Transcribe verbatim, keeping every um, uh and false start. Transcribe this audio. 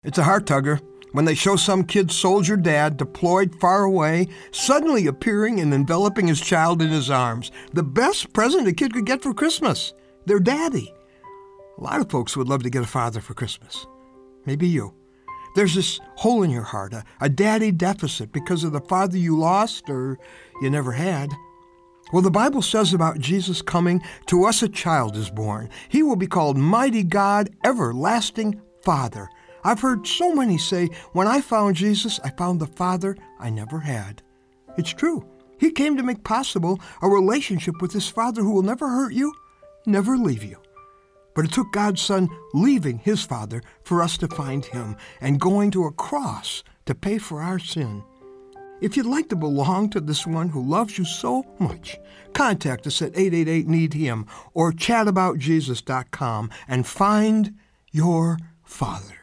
It's a heart tugger when they show some kid's soldier dad deployed far away, suddenly appearing and enveloping his child in his arms. The best present a kid could get for Christmas, their daddy. A lot of folks would love to get a father for Christmas. Maybe you. There's this hole in your heart, a, a daddy deficit because of the father you lost or you never had. Well, the Bible says about Jesus coming, to us a child is born. He will be called Mighty God, Everlasting Father. I've heard so many say, when I found Jesus, I found the Father I never had. It's true. He came to make possible a relationship with his Father who will never hurt you, never leave you. But it took God's Son leaving his Father for us to find him and going to a cross to pay for our sin. If you'd like to belong to this one who loves you so much, contact us at eight eight eight, need him or chat about jesus dot com and find your Father.